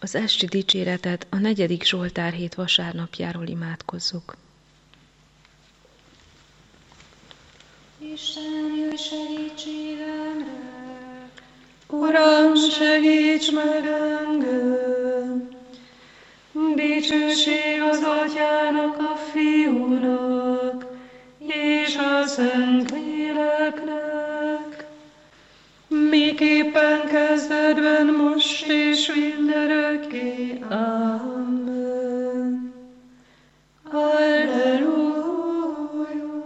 Az esti dicséretet a 4. Zsoltár hét vasárnapjáról imádkozzuk. Isten, jöjj segítségemre! Uram, segíts meg engem! Dicsőség az Atyának, a Fiúnak, és a Szentléleknek, miképpen kezdetben, most és mindörökké. Amen. Alleluja.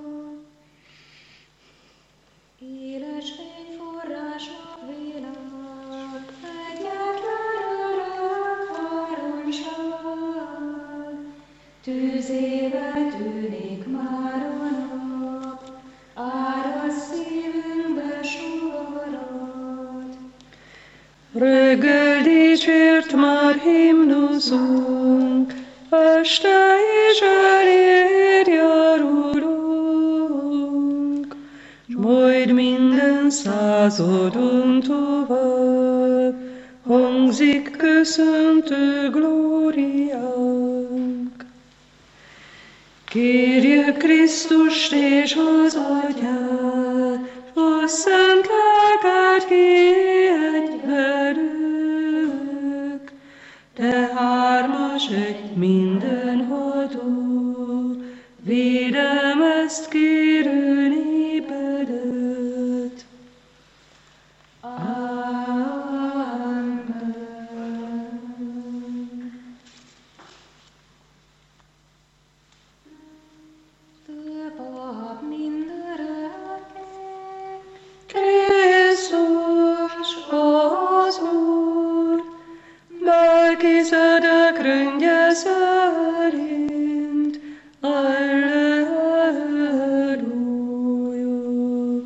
Éles fényforrásnak villag, egyetlen örök háromság. Tűzébe tűnik már a nap, árad szívünkbe sugarad. Reggel dicsért már himnuszunk, este is elér járulunk, s majd minden századon tovább hangzik köszöntő glóriánk. Kérjük Krisztust és az Atyát, a Szent Lelket, ki egy velük, te hármas egy mindenható, védelmezd kérő népedet. Amen. Több a mindörökké, Krisztus az Úr, Melchizedek rendje szerint. Alleluja.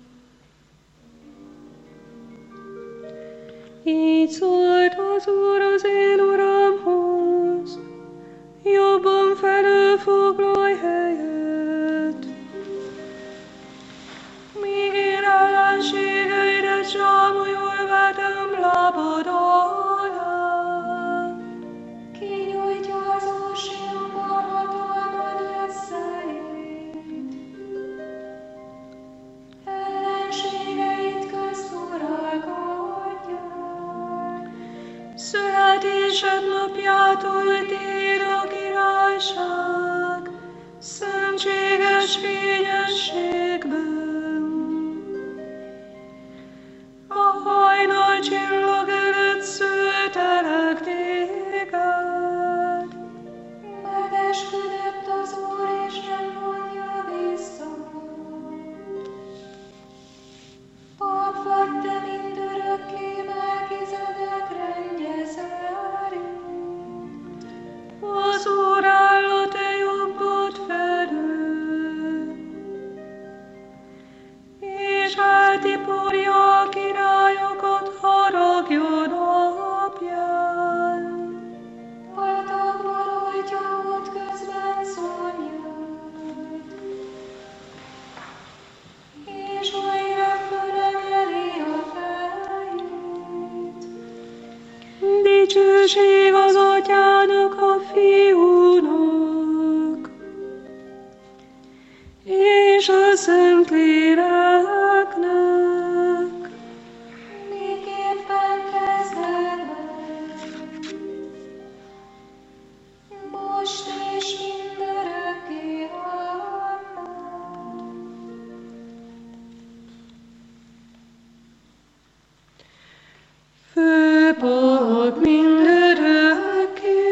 Így szólt az Úr az én Uramhoz, jobban felülfoglalj helyet, míg én ellenségeidet zsámolyul vetem lábad alá. kinyújtja az orsiumban hatalmad eszeit. Ellenségeit közt uralkodják. Születésed napjától tér a királyság, szentséges fényességben. A hajnal csillag előtt szültelek téged. Megesküdött az Úr, és nem vonja vissza. Pap vagy te mindörökké, Melchizedek rendje szerint. Az Úr áll a te jobbod felől, és eltiporja a királyokat haragja napján. Patakba rojtja útközben szonyját, és újra fölemeli a fejét. Dicsőség az Atyának, a Fiúnak, és a Szentléleknek, Miképpen kezdetben, most és mindörökké. Amen. Főpap mindörökké,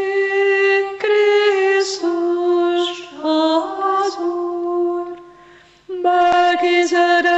Krisztus az Úr, Melchizedek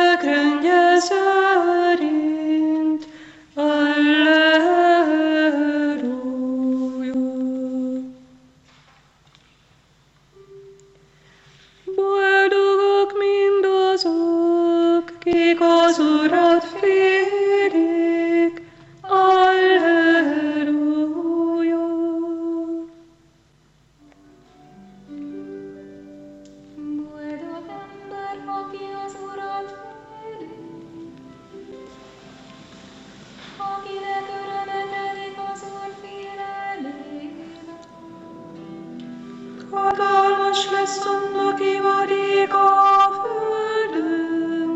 Hatalmas lesz annak ivadéka a földön,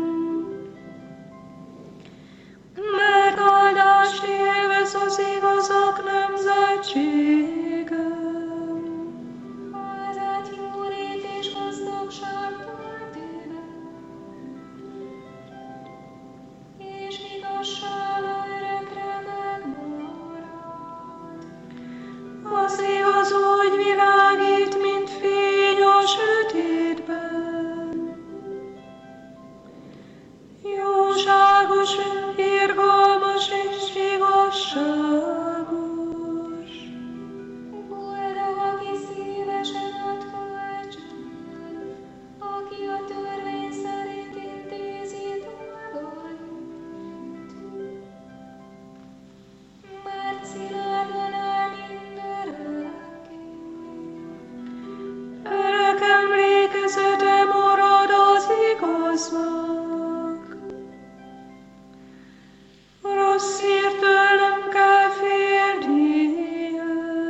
mert áldást élvez az igazak nemzetsége. Házát jólét és gazdagság tölt éve, és igazsága örökre megmarad. Az igaz úgy világít, mint fény a sötétben. Jóságos, irgalmas és igazságos. Boldog, aki szívesen ad kölcsön, aki a törvény szerint intézi dolgait. Mert szilárdan áll mindörökké. Örök emlékezete marad az igaznak. Rossz hírtől nem kell félnie.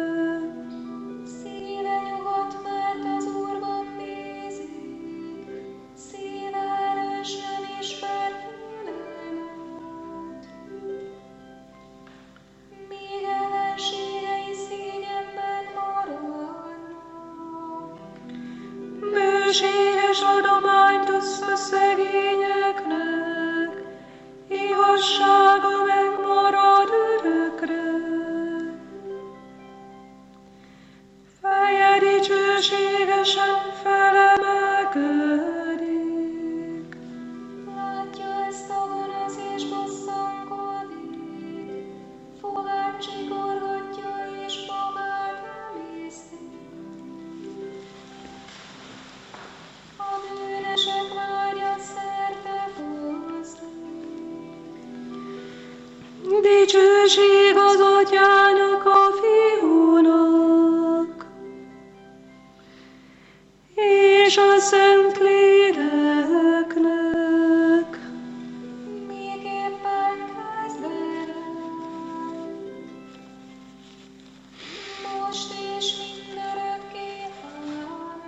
Szíve nyugodt, mert az Úrban bízik, szíve erős, nem ismer félelmet. Míg ellenségei szégyenben maradnak. Bőséges adományt osz a szegényeknek, igazsága megmarad örökre. Feje dicsőségesen felemelkedik. Látja ezt a gonosz és bosszankodik, fogát csikorgatja és magát emészti. A bűnösek vágya szerte foszlik. Dicsőség az Atyának, a Fiúnak, és a Szentléleknek. Miképpen kezdődött, most és mindörökké. Ámen.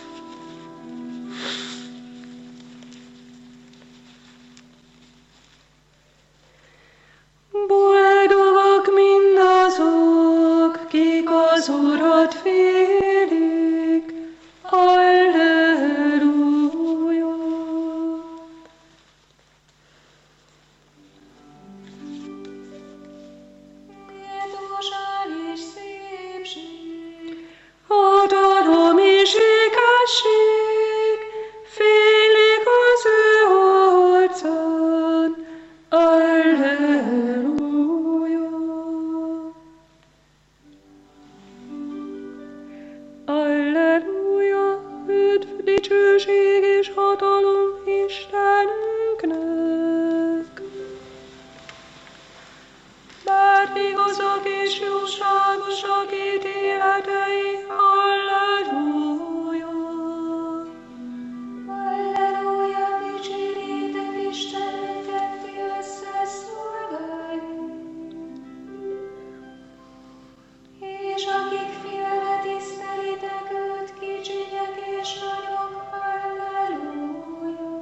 Boldogak mindazok, kik az Urat félik. Alleluja! Méltóság és szépség, Hatalom és ékesség félik az ő arcán. Alleluja! Alleluja! Üdv, dicsőség és hatalom Istenünknek! Mert igazak és jóságosak ítéletei. Alleluja! Alleluja, dicsérjétek Istenünket, ti összeszolgái. És akik félve tisztelitek őt, kicsinyek és nagyok. Alleluja!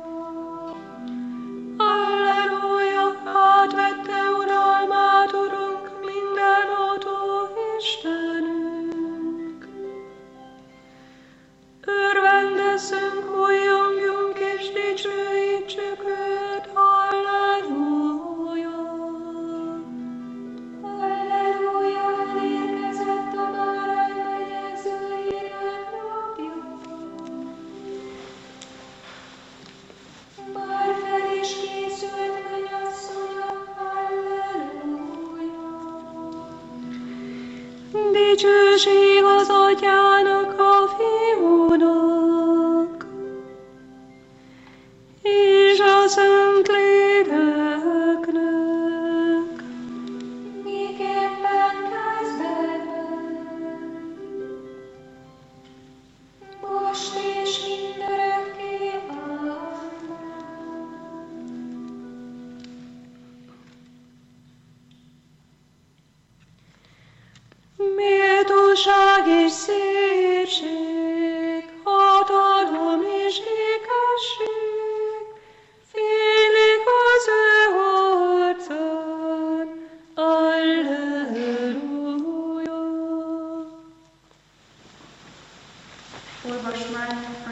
Alleluja! Átvette uralmát, Urunk, mindenható Istenünk. Örvendezzünk, újjongjunk és dicsőítsük őt. Alleluja! Alleluja, elérkezett a bárány megyező hírnek napja. Bár fel is készült mennyasszonya. Alleluja! Dicsőség az Atyának, a Fiúnak, és a Szentléleknek. Miképpen kezdetben, most és mindörökké. Ámen. Méltóság és szépség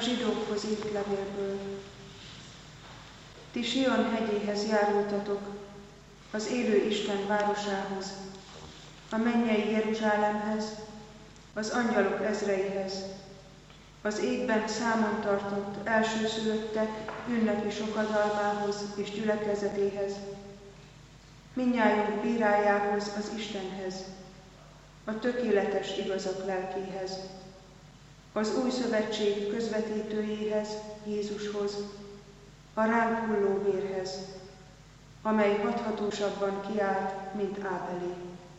zsidókhoz írt levélből. Ti Sion hegyéhez járultatok, az élő Isten városához, a mennyei Jeruzsálemhez, az angyalok ezreihez, az égben számon tartott elsőszülöttek ünnepi sokadalmához és gyülekezetéhez, mindnyájunk bírájához, az Istenhez, a tökéletes igazak lelkéhez, az új szövetség közvetítőjéhez, Jézushoz, a ránk hulló vérhez, amely hathatósabban kiállt, mint Ábelé.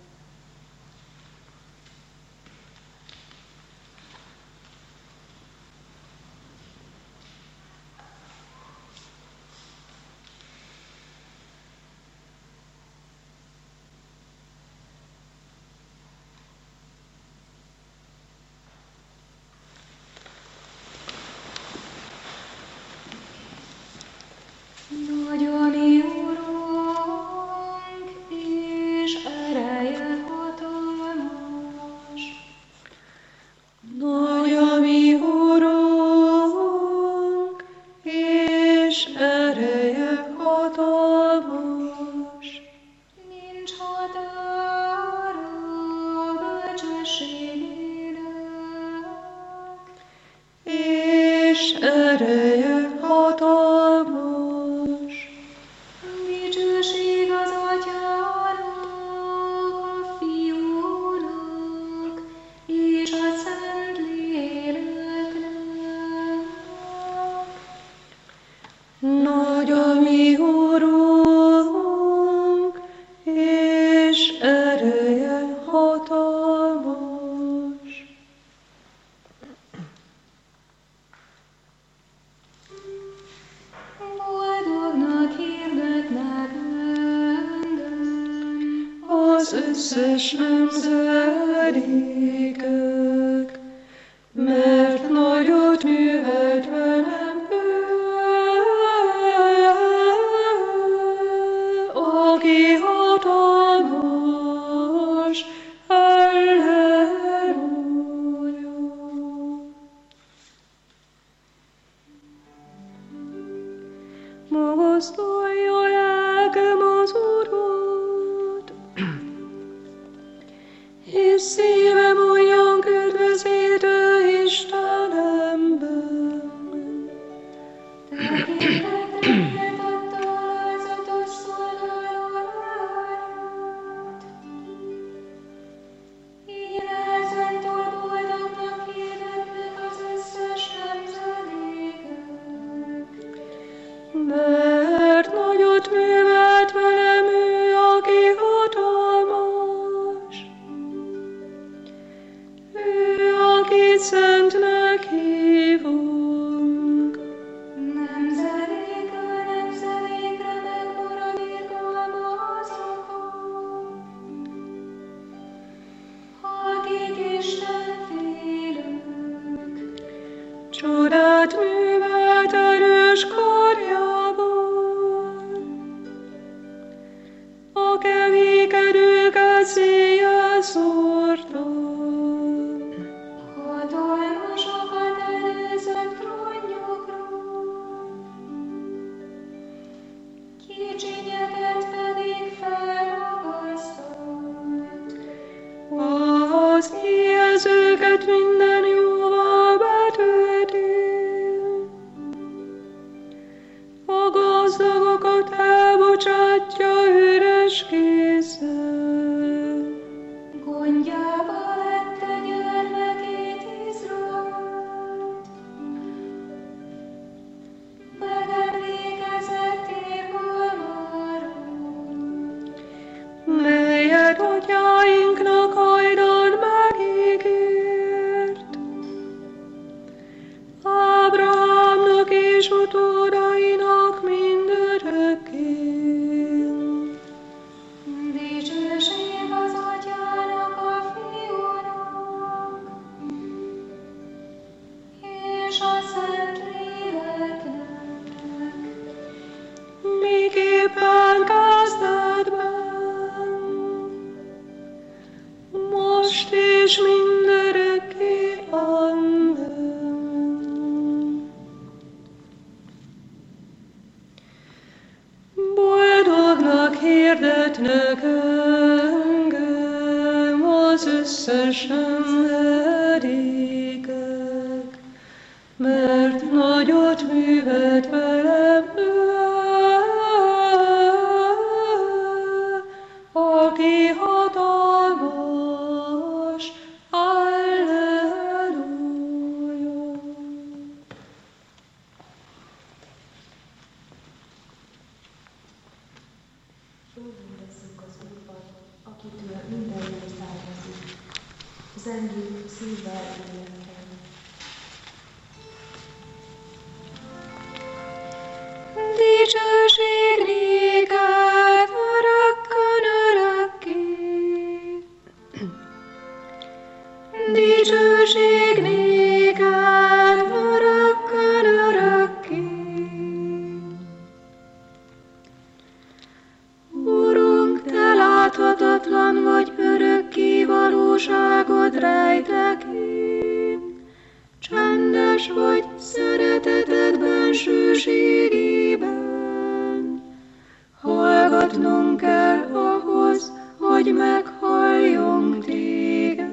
Nagy a mi Urunk, és ereje hatalmas. Nagy a mi Urunk, és ereje hatalmas. Nincs határa bölcsességének, És ereje hatalmas. dicsőség az Atyának, a Fiúnak, és a Szentléleknek. Nagy a mi Urunk, és ereje hatalmas. Boldognak hirdetnek engem, Az összes nemzedékek, mert nagyot művelt velem ő, aki hatalmas. Halleluja. Magasztalja lelkem az Urat, és szívem olyan kedvezítő Istenemben. tekintetet adta alázatos szolgáló lányát. Így nehezentől boldognak hirdetnek az összes nemzedékek. Mert nagyot művelt velem ő, aki hatalmas. Ő, akit szentnek hívunk. Nemzedékről nemzedékre megmarad irgalma azokon, akik Isten félők. Csodát művelt erős karjával. A kevékedőket széjjel szórta. Hatalmasokat előzött trónjukról, kicsinyeket pedig felmagasztott. Az éhezőket minden jóval betölti. A gazdagokat elbocsátja üres kézzel. Gondjába vette gyermekét Izraelt, megemlékezett irgalmáról. Melyet atyáinknak hajdan megígért. Ábrahámnak és utódainak mindörökké. Dicsőség az Atyának, a Fiúnak, és a Szentléleknek. Miképpen kezdetben, most és mindörökké. Amen. az összes emmerékek, mert nagyot művelt velem ő, aki hatalmas. Alleluja. Fölvondezzük az Úrban, akitől minden jó származik. Zengjük szívvel énekkel. Dicsőség néked örökkön örökké. Dicsőség néked örökkön örökké. Urunk, te láthatatlan vagy, örökké valóságod rejtek én. Csendes vagy szereteted bensőségében. Hallgatnunk kell ahhoz, hogy meghalljunk téged.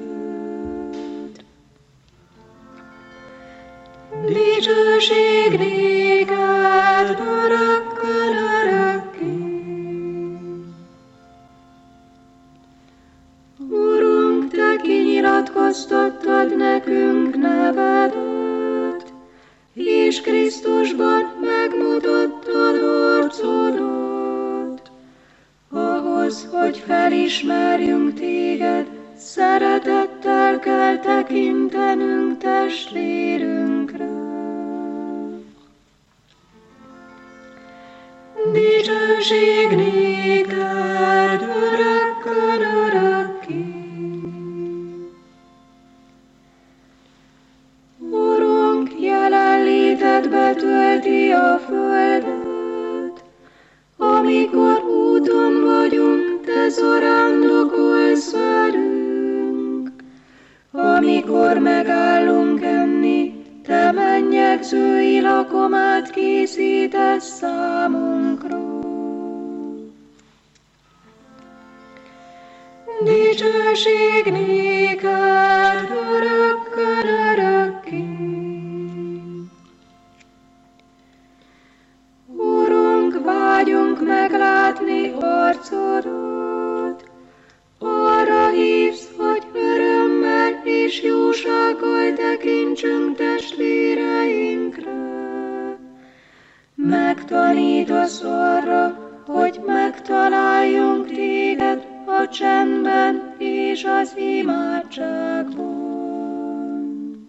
Dicsőség néked örökkön örökké. Urunk, te kinyilatkoztattad nekünk nevedet, és Krisztusban megmutattad arcodat, ahhoz, hogy felismerjünk téged, szeretettel kell tekintenünk testvérünkre. Dicsőség néked örökkön örökké. Urunk, jelenléted betölti a földet, amikor úton vagyunk, te zarándokolsz velünk. Amikor megállunk enni, te mennyegzői lakomát készítesz számunkra. Dicsőség néked örökkön örökké. Urunk, vágyunk meglátni arcodat, arra hívsz, hogy örömmel és jósággal tekintsünk testvéreinkre. Megtanítasz arra, hogy megtaláljunk téged a csendben és az imádságban.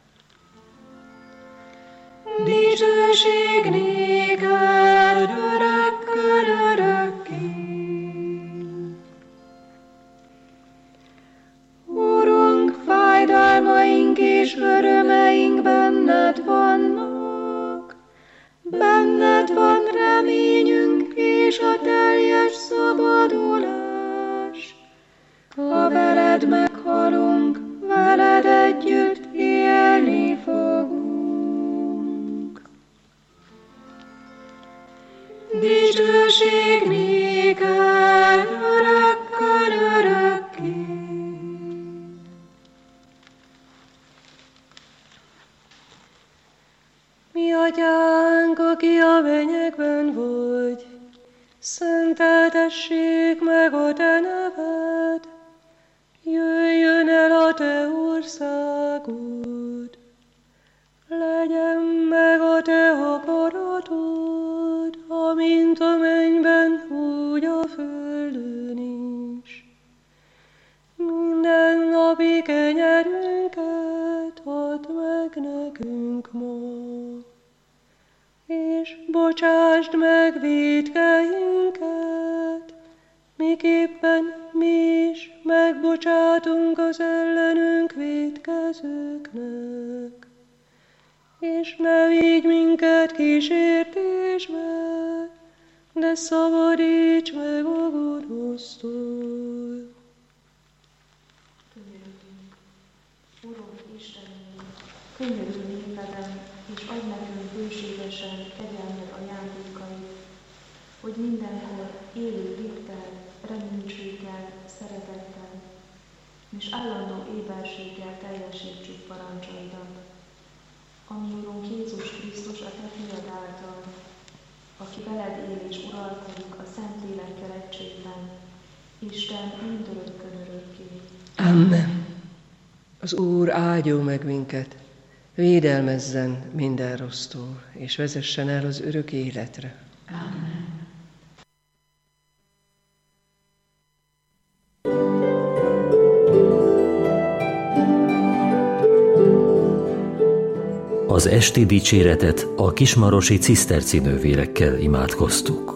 Dicsőség néked örökkön örökké. Urunk, fájdalmaink és örömeink benned vannak, benned van reményünk és a teljes szabadulás. Ha veled meghalunk, veled együtt élni fogunk. Dicsőség néked örökkön örökké. Mi atyánk, aki a mennyekben vagy, szenteltessék meg a te neved, jöjjön el a te országod, legyen meg a te akaratod, amint a mennyben, úgy a földön is. Minden napi kenyerünket add meg nekünk ma, és bocsásd meg vétkeinket, miképpen mi is megbocsátunk az ellenünk vétkezőknek. És ne vigy minket kísértésbe, de szabadíts meg a gonosztól. Könyörüljünk. Urunk Istenünk, könyörülj népeden, és adj nekünk bőségesen kegyelmed ajándékait, hogy mindenkor élő hittel, reménységgel, szeretettel és állandó éberséggel teljesítsük parancsaidat. Ami Urunk Jézus Krisztus a Te fiad által, aki veled él és uralkodik a Szentlélekkel egységben, Isten mindörökkön örökké. Amen. Az Úr áldjon meg minket, védelmezzen minden rossztól, és vezessen el az örök életre. Amen. Az esti dicséretet a kismarosi ciszterci nővérekkel imádkoztuk.